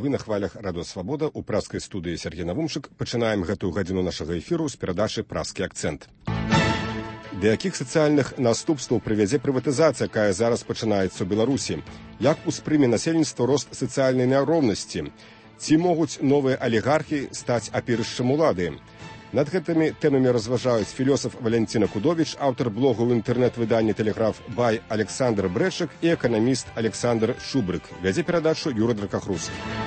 Вы на хвалях Радио Свабода у праскай студыі Сергей Навумшык. Пачынаем гэтую гадзіну нашага эфіру з перадачы «Праскі акцэнт». Да якіх сацыяльных наступстваў прывядзе прыватызацыя, якая зараз пачынаецца ў Беларусі? Як успрыме насельніцтва рост сацыяльнай няроўнасці? Ці могуць новыя алігархі стаць апірышчам улады? Над гэтымі тэмамі разважаюць філёсаф Валянціна Кудовіч, аўтар блогу ў інтэрнэт-выданні «Тэлеграф» Бай Александр Брэчак і эканаміст Александр Шубрык. Вядзе перадачу Юра Дракахрус.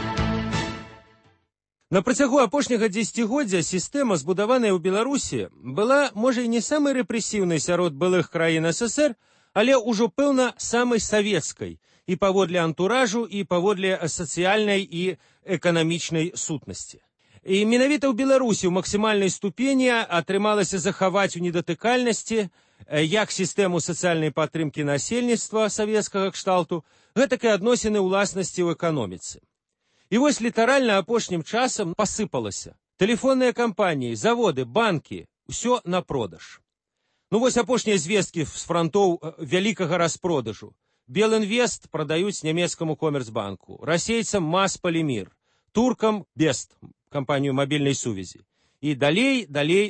На працягу апошняга дзесяцігоддзя сістэма, збудаваная ў Беларусі, была, можа, і не самай рэпрэсіўнай сярод былых краін ССР, але ўжо, пэўна, самай савецкай і паводле антуражу, і паводле сацыяльнай і эканамічнай сутнасці. І менавіта ў Беларусі ў максімальнай ступені атрымалася захаваць у недатыкальнасці як сістэму сацыяльнай падтрымкі насельніцтва савецкага кшталту, гэтак і адносіны ўласнасці ў эканоміцы. І вось літаральна апошнім часам пасыпалася. Тэлефонныя кампаніі, заводы, банкі, усё на продаж. Ну вось апошнія звесткі з франтоў вялікага распродажу. Белінвест прадаюць нямецкаму комерцбанку, расейцам Масполимир, туркам Бест, кампанію мабільнай сувязі. І далей.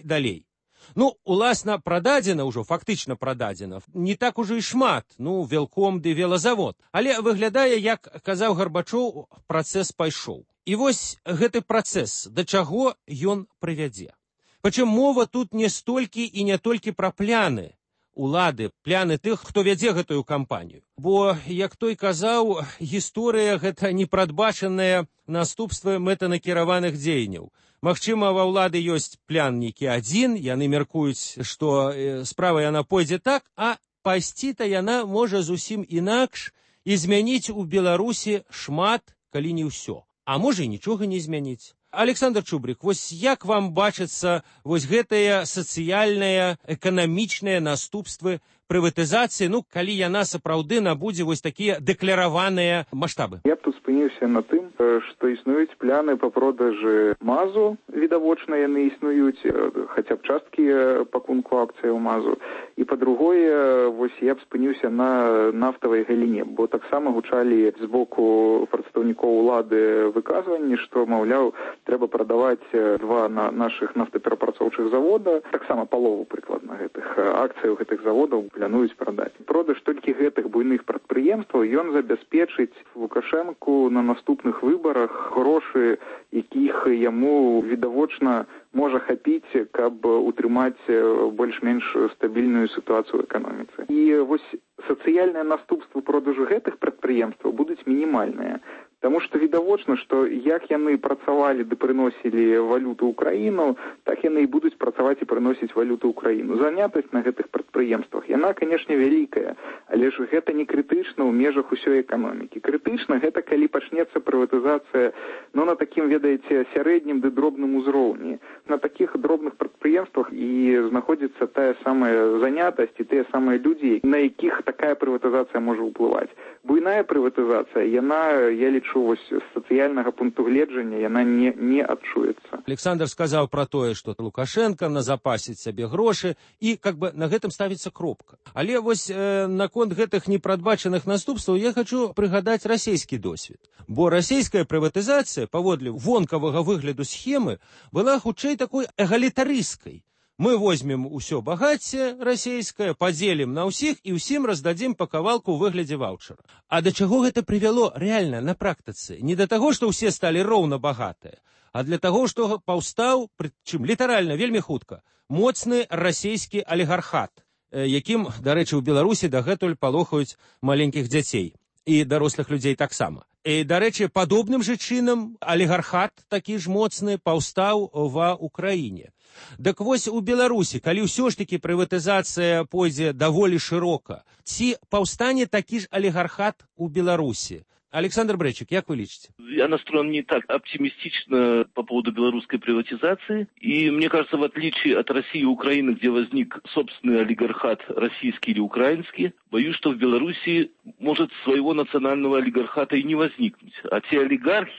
Ну, уласна, прададзена ўжо, фактычна прададзена. Не так ужо і шмат, велком ды велазавод. Але выглядае, як казаў Гарбачоў, працэс пайшоў. І вось гэты працэс, да чаго ён прывядзе. Прычым мова тут не столькі і не толькі пра пляны улады, пляны тых, хто вядзе гэтую кампанію. Бо, як той казаў, гісторыя — гэта непрадбачаныя наступствы мэтанакіраваных дзеянняў. Магчыма, ва ўлады ёсць план нейкі адзін, яны мяркуюць, што справа яна пойдзе так, а пайсці-то яна можа зусім інакш і змяніць у Беларусі шмат, калі не ўсё. А можа і нічога не змяніць. Александр Шубрык, вось як вам бачацца вось гэтыя сацыяльныя, эканамічныя наступствы прыватызацыі, калі яна сапраўды набудзе вось такія дэклараваныя маштабы? Я б тут спыніўся на тым, што існуюць пляны па продажы МАЗу, відавочна яны існуюць, хаця б часткі пакунку акцыяў МАЗу. І па-другое, вось я б спыніўся на нафтавай галіне, бо таксама гучалі з боку прадстаўнікоў улады выказванні, што, маўляў, трэба прадаваць два нашых нафтаперапрацоўчых завода, таксама палову прыкладна гэтых акцыяў гэтых заводаў плануюць прадаць. Продаж толькі гэтых буйных прадпрыемстваў ён забяспечыць Лукашэнку на наступных выбарах грошы, якіх яму відавочна можа хапіць, каб утрымаць больш-менш стабільную сітуацыю ў эканоміцы. І вось сацыяльныя наступствы продажу гэтых прадпрыемстваў будуць мінімальныя. Таму што відавочна, што як яны працавалі ды прыносілі валюту ў краіну, так яны і будуць працаваць і прыносіць валюту ў краіну. Занятасць на гэтых прадпрыемствах, яна, канешне, вялікая, але ж гэта не крытычна ў межах усёй эканомікі. Крытычна гэта калі пачнецца прыватызацыя, на такім, ведаеце, сярэднім ды дробным узроўні. На такіх дробных прадпрыемствах і знаходзіцца тая самая занятасць і тыя самыя людзі, на якіх такая прыватызацыя можа ўплываць. Буйная прыватызацыя, яна, я лічу, вось з сацыяльнага пункту гледжання яна не адчуецца. Александр сказаў пра тое, што Лукашенко назапасіць сабе грошы і на гэтым ставіцца кропка. Але вось наконт гэтых непрадбачаных наступстваў я хачу прыгадаць расійскі досвед. Бо расійская прыватызацыя, паводле вонкавага выгляду схемы, была хутчэй такой эгалітарысцкай. Мы возьмем усё багацце расійскае, падзелім на ўсіх і ўсім раздадзім па кавалку ў выглядзе ваўчара. А да чаго гэта прывяло рэальна на практыцы? Не да таго, што ўсе сталі роўна багатыя, а для таго, што паўстаў, прычым літаральна, вельмі хутка, моцны расійскі алігархат, якім, дарэчы, у Беларусі дагэтуль палохаюць маленькіх дзяцей і дарослых людзей таксама. І, дарэчы, падобным жа чынам алігархат такі ж моцны паўстаў ва Украіне. Дык вось у Беларусі, калі ўсё ж такі прыватызацыя пойдзе даволі шырока, ці паўстане такі ж алігархат у Беларусі? Александр Брэчак, як вы лічыце? Я настроен не так оптимистично по поводу белорусской приватизации. И мне кажется, в отличие от России и Украины, где возник собственный олигархат, российский или украинский, боюсь, что в Беларуси может своего национального олигархата и не возникнуть. А те олигархи,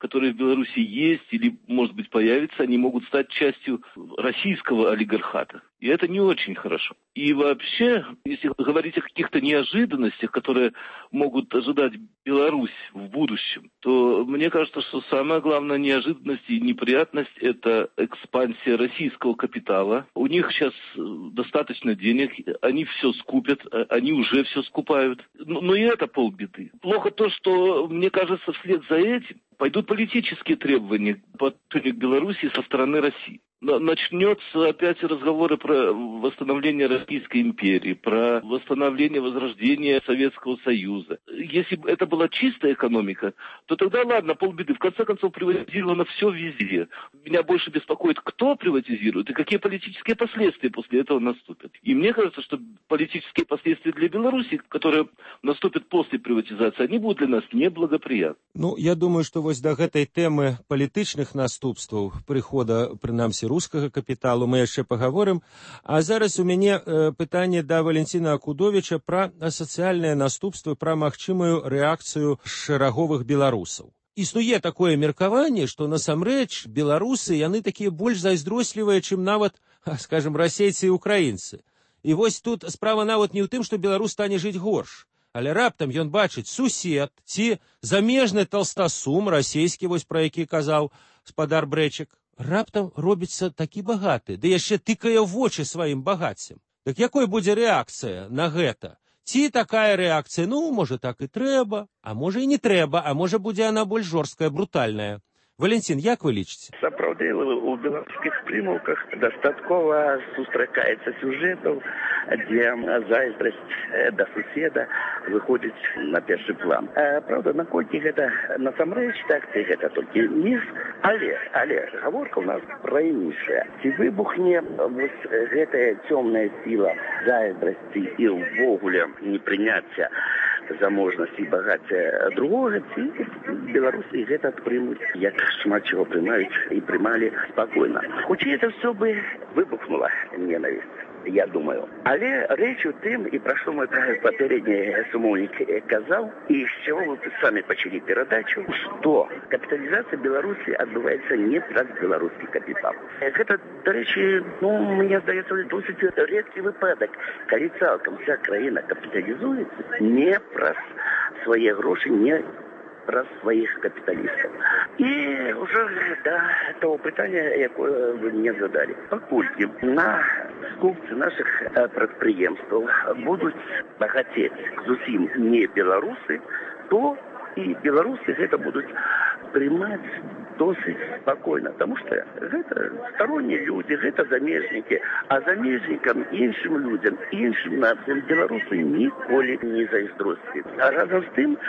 которые в Беларуси есть или, может быть, появятся, они могут стать частью российского олигархата. И это не очень хорошо. И вообще, если говорить о каких-то неожиданностях, которые могут ожидать Беларусь в будущем, то мне кажется, что самая главная неожиданность и неприятность – это экспансия российского капитала. У них сейчас достаточно денег, они все скупят, они уже все скупают. Но и это полбеды. Плохо то, что, мне кажется, вслед за этим пойдут политические требования по отношению к Беларуси со стороны России. Начнется опять разговоры про восстановление Российской империи, про восстановление, возрождение Советского Союза. Если бы это была чистая экономика, то тогда ладно, полбеды. В конце концов, приватизировано все везде. Меня больше беспокоит, кто приватизирует и какие политические последствия после этого наступят. И мне кажется, что политические последствия для Беларуси, которые наступят после приватизации, они будут для нас неблагоприятны. Ну, я думаю, что вот до этой темы политичных наступстваў прихода, принамсі, рускага капіталу мы яшчэ паговорым. А зараз у мяне пытанне да Валентина Акудовича пра сацыяльныя наступствы, пра магчымую рэакцыю шэраговых беларусаў. Існуе такое меркаванне, што насамрэч беларусы, яны такія больш зайздрослівыя, чым нават, скажем, расейцы і украінцы. І вось тут справа нават не ў тым, што беларус стане жыць горш. Але раптам ён бачыць сусед ці замежны толстасум расійскі, вось пра які казаў спадар Брэчык, раптам робіцца такі багаты, ды яшчэ тыкае ў вочы сваім багаццям. Так якой будзе рэакцыя на гэта? Ці такая рэакцыя, ну, можа, так і трэба, а можа і не трэба, а можа будзе яна больш жорсткая, брутальная. Валентин, як вы лічыце? Сапраўды, у беларускіх прымаўках дастаткова сустракаецца сюжэтаў, дзе зайздрасць да суседа выходзіць на першы план. Правда, наколькі гэта насамрэч так, ці гэта толькі міф, але гаворка ў нас пра іншае. Ці выбухне вось гэтая цёмная сіла зайздрасці і ўвогуле непрыняцця заможнасці і багацця другога, ці беларусы гэта прымуць, як шмат чего прымаюць і прымалі спакойна. Хутчэй это все бы выбухнула ненависть, я думаю. Але рэч у тым, і пра што мой папярэдні сумоўнік казаў, і з чаго вы самі пачалі перадачу, што капіталізацыя Беларусі адбываецца не праз беларускі капітал. Гэта, дарэчы, мне здаецца, досыць рэдкі выпадак, калі цалкам вся краіна капіталізуецца не праз свае грошы, не праз сваіх капіталістаў. І ўжо да того пытання, якое вы мне задалі. Паколькі на скупцы нашых прадпрыемстваў будуць багацець зусім не беларусы, то і беларусы гэта будуць прымаць досыць спакойна, таму што гэта стороннія людзі, гэта замежнікі, а замежнікам, іншым людзям, іншым нацыям беларусы ніколі не зайздросцілі. А разам з тым,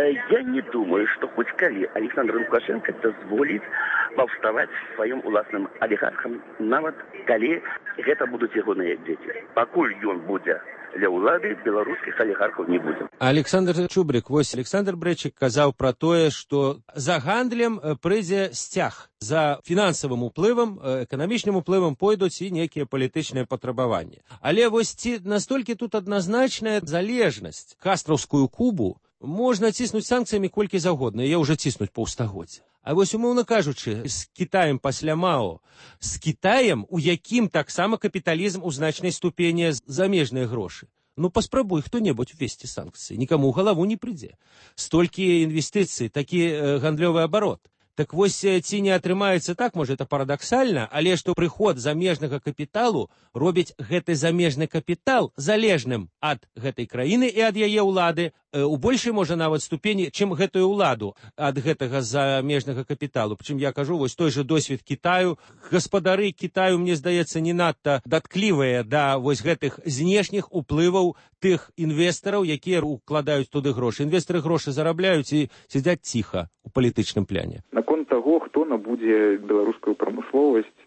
я не думаю, што хоць калі Александр Лукашенко дазволіць паўставаць сваім уласным алігархам, нават калі гэта будуць ягоныя дзеці. Пакуль ён будзе для ўлады, беларускіх алігархаў не будзе. Александр Чубрик, вось Александр Брэчык казаў пра тое, што за гандлем прыйдзе сцяг, за фінансавым уплывам, эканамічным уплывам пойдуць і нейкія палітычныя патрабаванні. Але вось ці настолькі тут адназначная залежнасць. Кастраўскую Кубу можна ціснуць санкцыямі колькі заўгодна, яе ўжо ціснуць паўстагоддзя. А вось, умоўна кажучы, з Кітаем пасля Мао, з Кітаем, у якім таксама капіталізм у значнай ступені замежныя грошы. Ну, паспрабуй хто-небудзь увесці санкцыі, нікаму ў галаву не прыйдзе. Столькі інвестыцый, такі гандлёвы абарот. Так вось, ці не атрымаецца так, можа, это парадаксальна, але што прыход замежнага капіталу робіць гэты замежны капітал залежным ад гэтай краіны і ад яе ўлады, у большай, можа, нават ступені, чым гэтую ўладу ад гэтага замежнага капіталу. Прычым я кажу, вось той жа досвед Кітаю. Гаспадары Кітаю, мне здаецца, не надта датклівыя да вось гэтых знешніх уплываў тых інвестараў, якія укладаюць туды грошы. Інвестары грошы зарабляюць і сядзяць ціха у палітычным пляне. Наконт таго, хто набудзе беларускую прамысловасць,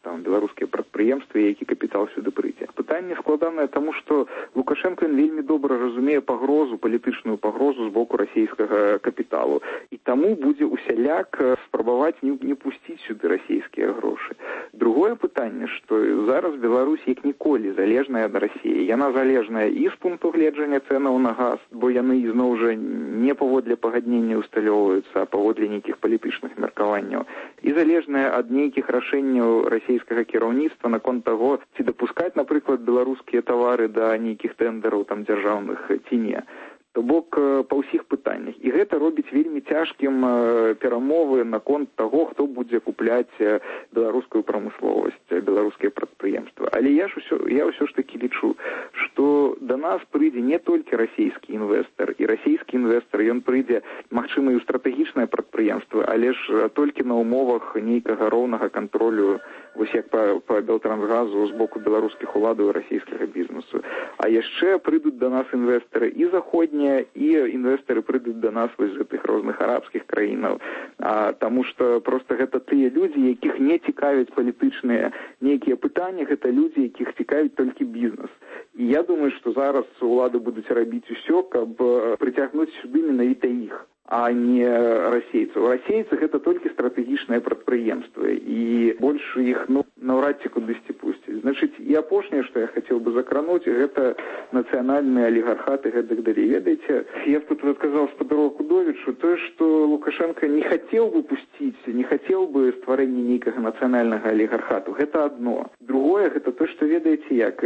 там беларускія прадпрыемствы, які капітал сюды прыйдзе. Пытанне складанае таму, што Лукашенко вельмі добра разумее пагрозу, палітычную пагрозу з боку расійскага капіталу. І таму будзе усяляк спрабаваць не пусціць сюды расійскія грошы. Другое пытанне, што зараз Беларусь як ніколі залежная ад Расіі. Яна залежная і з пункту гледжання цэнаў на газ, бо яны ізноў жа не паводле пагаднення усталёўваюцца, а паводле нейкіх палітычных меркаванняў. І залежная ад нейкіх рашэнняў расійскага кіраўніцтва наконт таго, ці дапускаць, напрыклад, беларускія тавары да нейкіх тэндараў там дзяржаўных ці не. То бок па ўсіх пытаннях. І гэта робіць вельмі цяжкім перамовы наконт таго, хто будзе купляць беларускую прамысловасць, беларускія прадпрыемствы. Але я ўсё ж такі лічу, што да нас прыйдзе не толькі расійскі інвестар, і расійскі інвестар, ён прыйдзе, магчыма, і ў стратэгічнае прадпрыемства, але ж толькі на ўмовах нейкага роўнага кантролю, вось як па Белтрансгазу з боку беларускіх уладаў і расійскага бізнесу. А яшчэ прыйдуць да нас інвестары і заходнія, і інвестары прыйдуць да нас вось з гэтых розных арабскіх краінаў, таму што проста гэта тыя людзі, якіх не цікавяць палітычныя нейкія пытанні, гэта людзі, якіх цікавіць толькі бізнес. І я думаю, што зараз улады будуць рабіць усё, каб прыцягнуць сюды менавіта іх, а не расейцаў. Расейцы гэта толькі стратэгічныя прадпрыемствы, і больш іх наўрад ці кудысьці пусцяць. Значыць, і апошняе, што я хацеў бы закрануць, гэта нацыянальныя алігархаты гэтак далей. Ведаеце, я б тут адказаў спадару Кудовічу, тое, што Лукашенко не хацеў бы пусціць, не хацеў бы стварэння нейкага нацыянальнага алігархату. Гэта адно. Другое, гэта то, што ведаеце як.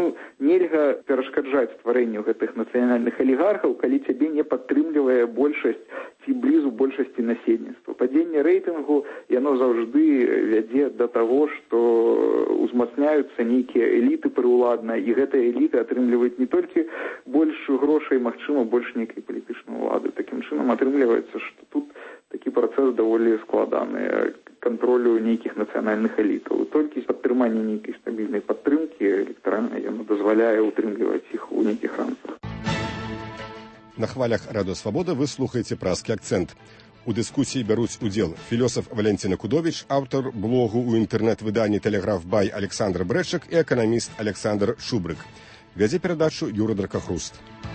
Нельга перашкаджаць стварэнню гэтых нацыянальных алігархаў, калі цябе не падтрымлівае большасць ці блізу большасці насельніцтва. Падзенне рэйтынгу, яно заўжды вядзе да таго, што узмацняюцца нейкія эліты прыўладныя, і гэтыя эліты атрымліваюць не толькі больш грошай, магчыма, больш нейкай палітычнай улады. Такім чынам атрымліваецца, што тут такі працэс даволі складаны кантролю нейкіх нацыянальных элітаў. Толькі падтрыманне нейкай стабільнай падтрымкі электаральнай яно дазваляе утрымліваць іх у нейкіх рамках. На хвалях Радыё Свабода вы слухаеце «Праскі акцэнт». У дыскусіі бяруць удзел філосаф Валентина Кудовіч, аўтар блогу ў інтэрнэт-выданні «Тэлеграф-бай» Александр Брэчак і эканаміст Александр Шубрык. Вядзе перадачу Юра Дракахруст.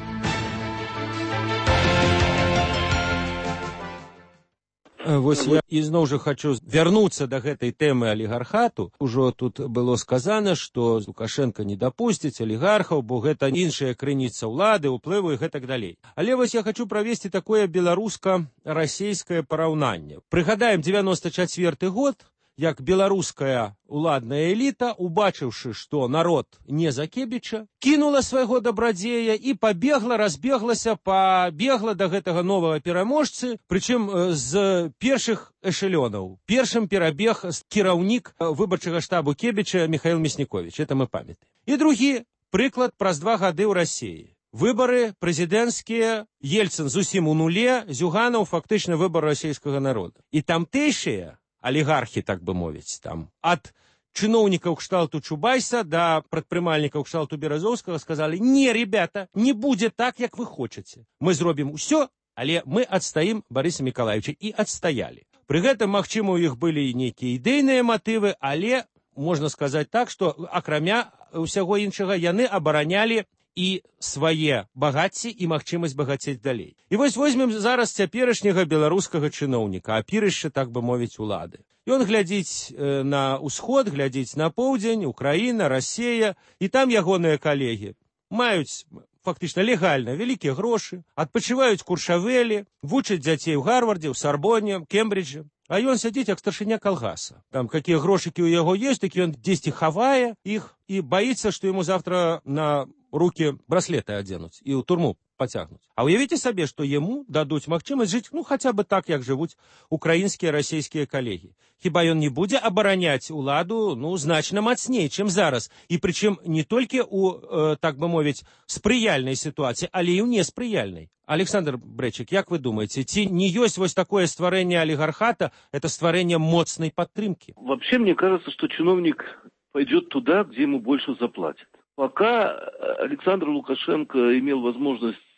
Вось я ізноў жа хочу вярнуцца да гэтай тэмы алігархату. Ужо тут было сказана, што Лукашенко не дапусціць алігархаў, бо гэта іншая крыніца ўлады, ўплыву і гэтак далей. Але вось я хочу правесці такое беларуска-расейскае параўнанне. Прыгадаем 94 год, як беларуская уладная эліта, убачыўшы, што народ не за Кебіча, кінула свайго дабрадзея і разбеглася да гэтага новага пераможцы, прычым з першых эшелёнаў. Першым перабег кіраўнік выбарчага штабу Кебіча Михаил Мяснікович, это мы памятаем. І другі прыклад праз 2 гады ў Расіі. Выбары прэзідэнцкія, Ельцын зусім у нуле, Зюганаў фактычна выбар расійскага народа. І тамтэйшыя алігархі, так бы мовіць, там, ад чыноўнікаў кшталту Чубайса да прадпрымальнікаў кшталту Беразоўскага сказалі: «Не, ребята, не будзе так, як вы хочаце. Мы зробім усё, але мы адстаім Барыса Мікалаевича». І адстаялі. Пры гэтым, магчыма, у іх былі нейкія ідэйныя матывы, але можна сказаць так, што акрамя ўсяго іншага яны абаранялі і свае багацці і магчымасць багацець далей. І вось возьмем зараз цяперашняга беларускага чыноўніка, апірышча, так бы мовіць, улады. Ён глядзіць на ўсход, глядзіць на поўдзень, Украіна, Расія, і там ягоныя калегі маюць фактычна легальна вялікія грошы, адпачываюць Куршавелі, вучаць дзяцей у Гарвардзе, у Сарбоне, Кембриджы. А ён сядзіць як старшыня калгаса. Там какія грошыкі ў яго ёсць, такі ён дзесьці хавае іх і баіцца, што яму завтра на рукі браслеты адзенуць і ў турму пацягнуць. А ўявіце сабе, што яму дадуць магчымасць жыць, хаця бы так, як жывуць украінскія, расійскія калегі. Хіба ён не будзе абараняць уладу, значна мацней, чым зараз. І прычым не толькі у, так бы мовіць, спрыяльнай сітуацыі, але і ў неспрыяльнай. Александр Брэчак, як вы думаете, ці не ёсць вось такое стварэнне алігархата, это стварэнне моцнай падтрымкі? Вообще, мне кажется, что чиновник пойдет туда, где ему больше заплатят. Пока Александр Лукашенко имел возможность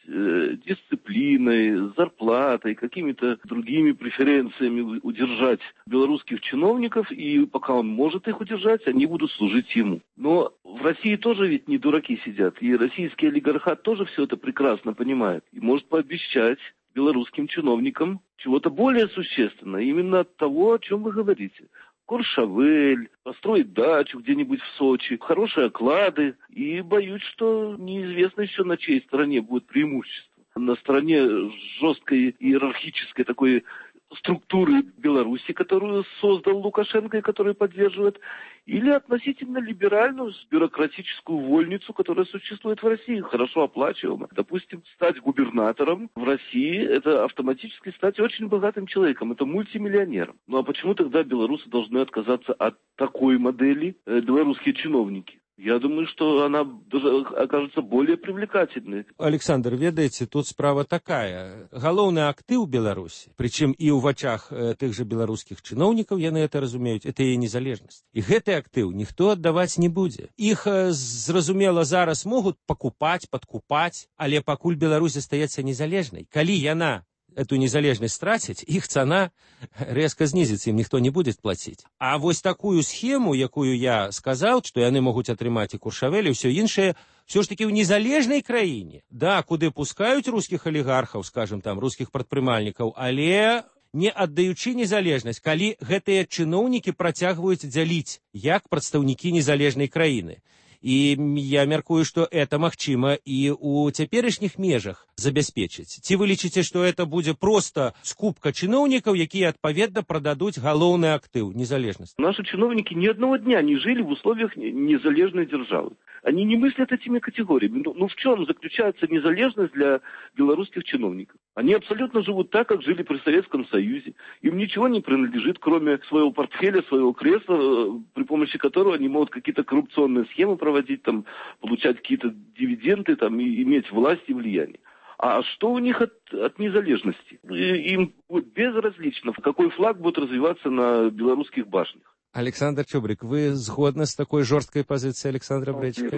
дисциплиной, зарплатой, какими-то другими преференциями удержать белорусских чиновников, и пока он может их удержать, они будут служить ему. Но в России тоже ведь не дураки сидят, и российский олигархат тоже все это прекрасно понимает и может пообещать белорусским чиновникам чего-то более существенного, именно от того, о чем вы говорите. Куршавель, построить дачу где-нибудь в Сочи, хорошие оклады. И боюсь, что неизвестно еще, на чьей стороне будет преимущество. На стороне жесткой иерархической такой структуры Беларуси, которую создал Лукашенко и которую поддерживает, или относительно либеральную бюрократическую вольницу, которая существует в России, хорошо оплачиваемая. Допустим, стать губернатором в России – это автоматически стать очень богатым человеком, это мультимиллионером. Ну а почему тогда белорусы должны отказаться от такой модели белорусские чиновники? Я думаю, что она даже окажется более привлекательной. Александр, ведаеце, тут справа такая. Галоўны актыў Беларусі, прычым і ў вачах тых жа беларускіх чыноўнікаў, яны это разумеюць, это яе незалежнасць. І гэты актыў ніхто аддаваць не будзе. Іх, зразумела, зараз могуць пакупаць, падкупаць, але пакуль Беларусь застаецца незалежнай. Калі яна эту незалежность тратить, их цена резко снизится, им никто не будет платить. А вот такую схему, якую я сказал, что яны могут атрымаць и Куршавель, и все іншае, все ж таки в незалежной краине, да, куды пускают русских олигархов, скажем, там, русских предпрымальников, але не аддаючы незалежнасць, калі гэтыя чыноўнікі працягваюць дзяліць як прадстаўнікі незалежнай краіны. І я мяркую, што это магчыма і ў цяперашніх межах забяспечыць. Ці вы лічыце, што это будзе проста скупка чыноўнікаў, якія адпаведна прададуць галоўны актыў незалежнасць? Наши чиновники ни одного дня не жили в условиях незалежной державы. Они не мыслят этими категориями. Ну в чем заключается незалежность для белорусских чиновников? Они абсолютно живут так, как жили при Советском Союзе. Им ничего не принадлежит, кроме своего портфеля, своего кресла, при помощи которого они могут какие-то коррупционные схемы проводить, там, получать какие-то дивиденды, там, и иметь власть и влияние. А что у них от незалежности? Им будет безразлично, какой флаг будет развиваться на белорусских башнях. Александр Чубрик, вы згодны с такой жесткой позицией Александра Бречика?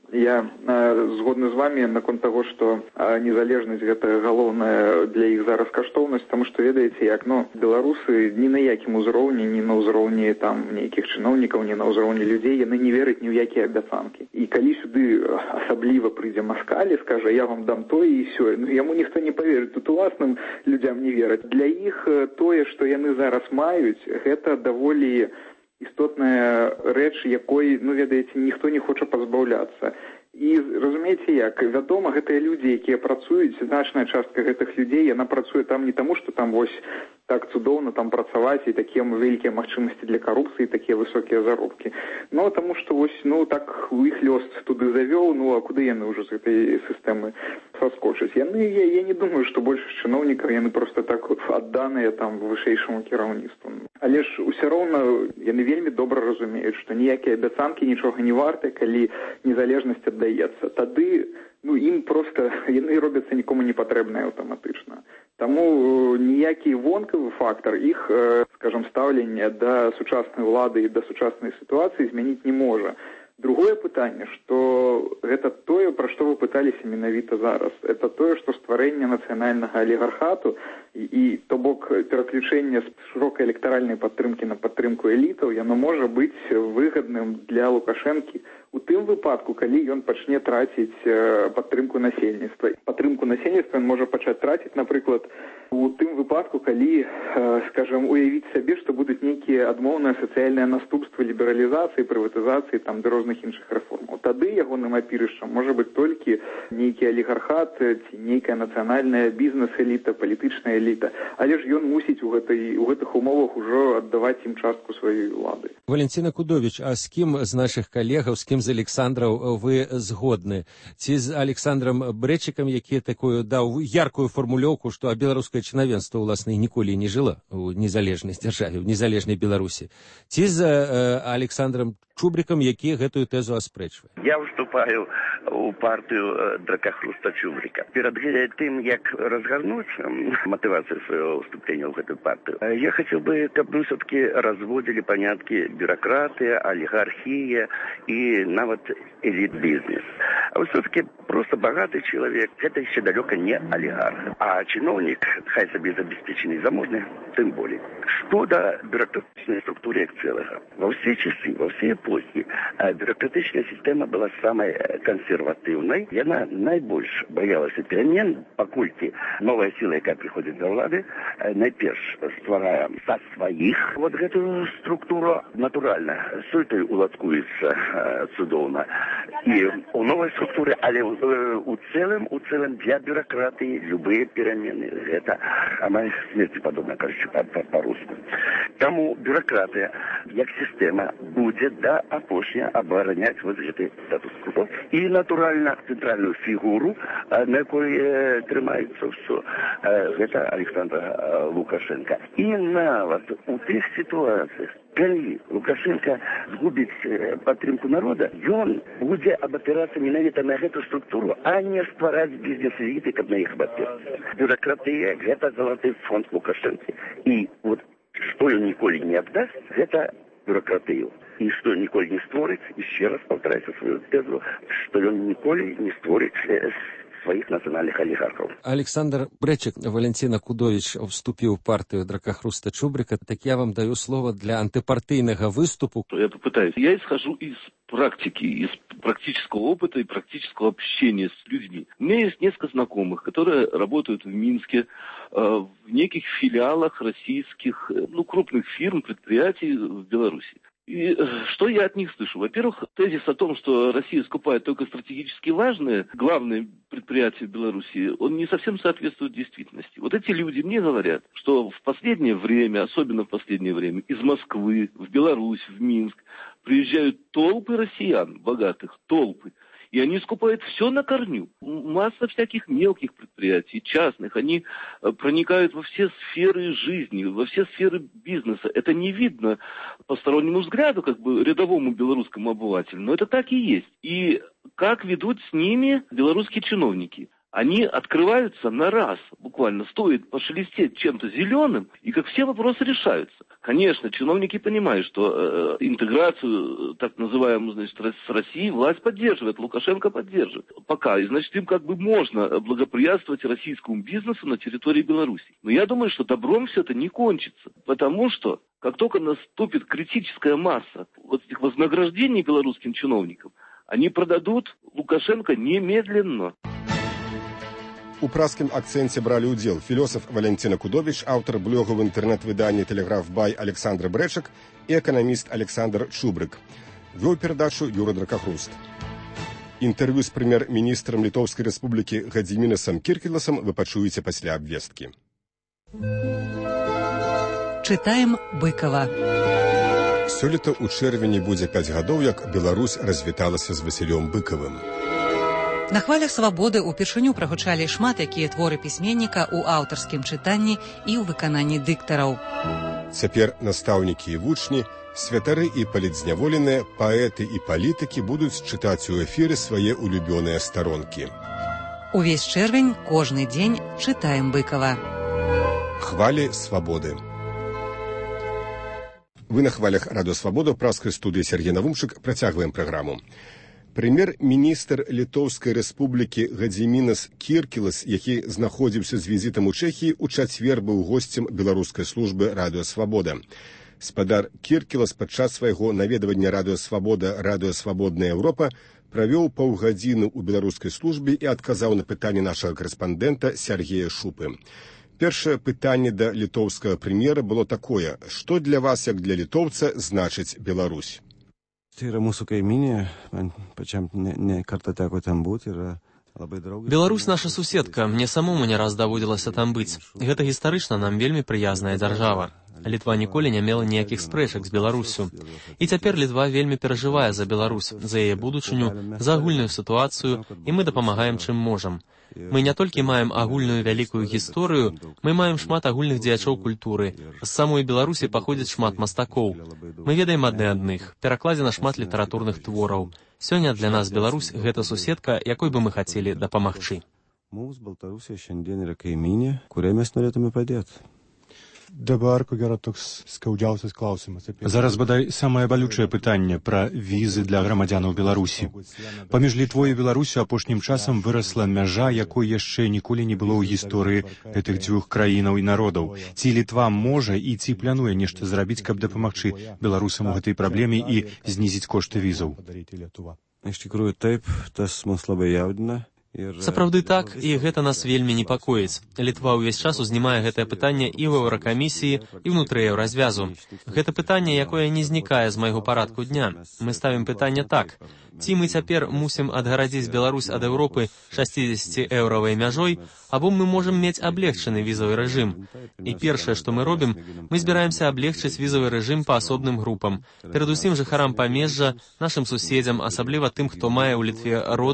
Я згодны з вами наконт того, што незалежнасць гэта галоўная для іх зараз каштоўнасць, таму што ведаеце, як беларусы ні на якім узроўні, ні на ўзроўні там нейкіх чыноўнікаў, ні на ўзроўні людзей, яны не вераць ні ў якія абяцанкі. І калі сюды асабліва прыйдзе маскаль і скажа, я вам дам тое і сёе, яму ніхто не паверыць, тут уласным людзям не вераць. Для іх тое, што яны зараз маюць, гэта даволі істотная рэч, якой, ведаеце, ніхто не хоча пазбаўляцца. І разумееце як, вядома, гэтыя людзі, якія працуюць, значная частка гэтых людзей, яна працуе там не таму, што там вось так цудоўна там працаваць і такія вялікія магчымасці для карупцыі, такія высокія заробкі. Но таму што вось, так у іх лёс туды завёў, а куды яны ўжо з гэтай сістэмы саскочаць? Я не думаю, што большасць чыноўнікаў, яны проста так адданыя там вышэйшаму кіраўніцтву. Але ж усё роўна яны вельмі добра разумеюць, што ніякія абяцанкі нічога не варты, калі незалежнасць аддаецца. Тады ім проста яны робяцца нікому не патрэбныя аўтаматычна. Таму ніякі вонкавы фактар іх, скажам, стаўлення да сучаснай улады і да сучаснай сітуацыі змяніць не можа. Другое пытанне, што гэта тое, пра што вы пыталіся менавіта зараз. Это тое, што стварэнне нацыянальнага алігархату і то бок пераключэнне з шырокай электаральнай падтрымкі на падтрымку элітаў, яно можа быць выгадным для Лукашэнкі у тым выпадку, калі ён пачне траціць падтрымку насельніцтва. Падтрымку насельніцтва ён можа пачаць траціць, напрыклад, у тым выпадку, калі, скажам, уявіць сабе, што будуць нейкія адмоўныя сацыяльныя наступствы лібералізацыі, прыватызацыі, там, ды розных іншых рэформаў. Тады ягоным апірышчам можа быць толькі нейкі алігархат ці нейкая нацыянальная бізнес-эліта, палітычная эліта. Але ж ён мусіць у гэтых умовах ужо аддаваць ім частку сваёй улады. Валентина Кудович, а з кім з нашых калегаў, з кім з Александраў вы згодны? Ці з Александром Брэчыкам, які такую даў яркую фармулёўку, што беларускае чынавенства ўласна ніколі не жыла у незалежнай дзяржаве, у незалежнай Беларусі? Ці з Александром Чубрикам, які гэтую тэзу аспрэчвае? Я ўступаю у партыю дракахруста Чубрика. Перад тым, як разгарнуць матывацыю свайго ўступлення ў гэтую партыю, я хацеў бы, каб мы все-таки разводзілі паняткі бюрократия, олигархия и нават элит-бизнес. А все-таки просто богатый человек, это еще далеко не олигарх. А чиновник, хай себе обеспеченный и заможный, тем более. Что до бюрократичной структуры як целого? Во все часы, во все эпохи бюрократичная система была самой консервативной. И она наибольше боялась перемен, покольки новая сила, яка приходит до влады, найперш створяя со своих вот эту структуру натурально. Все это уладкуется цудовно. И у новой структуры, але у целом для бюрократии любые перемены. Это она смерти подобно, короче, по-русски. Тому бюрократия, як система, будет до опошня оборонять вот этот статус-кво. И натурально центральную фигуру, на якой тримается все, это Александр Лукашенко. И нават у тех ситуациях, калі Лукашенко згубіць падтрымку народа, ён будзе абапірацца менавіта на гэту структуру, а не ствараць бізнес-эліты, каб на іх абапірацца. Бюрократыя – гэта залаты фонд Лукашенко. І вот што ён ніколі не аддасць, гэта бюрократыю. І што ён ніколі не створыць, яшчэ раз паўтараюся сваю тезу, што ён ніколі не створыць своих национальных олигархов. Александр Бречик, Валентина Кудович вступил в партию Дракохруста Чубрика. Так я вам даю слово для антипартийного выступу. Я попытаюсь. Я исхожу из практики, из практического опыта и практического общения с людьми. У меня есть несколько знакомых, которые работают в Минске, в неких филиалах российских, крупных фирм, предприятий в Беларуси. И что я от них слышу? Во-первых, тезис о том, что Россия скупает только стратегически важные, главные предприятия в Беларуси, он не совсем соответствует действительности. Вот эти люди мне говорят, что в последнее время, особенно в последнее время, из Москвы в Беларусь, в Минск, приезжают толпы россиян, богатых, толпы. И они скупают все на корню. Масса всяких мелких предприятий, частных. Они проникают во все сферы жизни, во все сферы бизнеса. Это не видно постороннему взгляду, рядовому белорусскому обывателю. Но это так и есть. И как ведут с ними белорусские чиновники? Они открываются на раз, буквально. Стоит пошелестеть чем-то зеленым, и как все вопросы решаются. Конечно, чиновники понимают, что интеграцию, так называемую, с Россией власть поддерживает, Лукашенко поддерживает. Пока. И, им можно благоприятствовать российскому бизнесу на территории Беларуси. Но я думаю, что добром все это не кончится. Потому что, как только наступит критическая масса вот этих вознаграждений белорусским чиновникам, они продадут Лукашенко немедленно. У праскім акцэнце бралі ўдзел філосаф Валентина Кудович, аўтар блога ў інтэрнэт-выданні «Тэлеграф-Бай» Александр Брэчак і эканаміст Александр Чубрык. Вёў перадачу Юры Дракохруст. Інтэрв'ю з прэм'ер-міністрам Літоўскай рэспублікі Гадзімінасам Кіркіласам вы пачуеце пасля абвесткі. Чытаем Быкова. Сёлета ў чэрвені будзе 5 гадоў, як Беларусь развіталася з Васілём Быкавым. На хвалях свабоды ўпершыню прагучалі шмат якія творы пісьменніка ў аўтарскім чытанні і ў выкананні дыктараў. Цяпер настаўнікі і вучні, святары і палітзняволеныя, паэты і палітыкі будуць чытаць у эфіры свае улюбёныя старонкі. Увесь чэрвень, кожны дзень чытаем Быкова. Хвалі свабоды. Вы на хвалях Радыё Свабода, праскай студыі Сергей Навумчык, працягваем праграму. Прэм'ер-міністр Літоўскай рэспублікі Гадзімінас Кіркілас, які знаходзіўся з візітам у Чэхіі, у чацвер быў госцем беларускай службы Радыё Свабода. Спадар Кіркілас падчас свайго наведвання Радыё Свабода, Радыё Свабодная Еўропа правёў паўгадзіны ў беларускай службе і адказаў на пытанні нашага карэспандэнта Сергея Шупы. Першае пытанне да літоўскага прэм'ера было такое: што для вас, як для літоўца, значыць Беларусь? Беларусь наша суседка, мне самому не раз даводзілася там быць. Гэта гістарычна нам вельмі прыязная дзяржава. Літва ніколі не мела ніякіх спрэчак з Беларуссю. І цяпер Літва вельмі перажывае за Беларусь, за яе будучыню, за агульную сітуацыю, і мы дапамагаем чым можам. Мы не толькі маем агульную вялікую гісторыю, мы маем шмат агульных дзеячоў культуры. З самой Беларусі паходзіць шмат мастакоў. Мы ведаем адны адных, перакладзена шмат літаратурных твораў. Сёння для нас Беларусь – гэта суседка, якой бы мы хацелі дапамагчы. Зараз, бадай, самае балючае пытанне пра візы для грамадзянаў Беларусі. Паміж Літвой і Беларусю апошнім часам вырасла мяжа, якой яшчэ ніколі не было ў гісторыі гэтых дзвюх краінаў і народаў. Ці Літва можа і ці плануе нешта зрабіць, каб дапамагчы беларусам у гэтай праблеме і знізіць кошты візаў? Сапраўды так, і гэта нас вельмі непакоіць. Літва ўвесь час узнімае гэтае пытанне і ў еўракамісіі, і ўнутры еўразвязу. Гэта пытанне, якое не знікае з майго парадку дня. Мы ставім пытанне так. Ці мы цяпер мусім адгарадзіць Беларусь ад Еўропы 60-еўравай мяжой, або мы можам мець аблегчаны візавы рэжым. І першае, што мы робім, мы збіраемся аблегчыць візавы рэжым па асобным групам. Перадусім жыхарам памежжа, нашым суседзям, асабліва тым, хто мае ў Літве род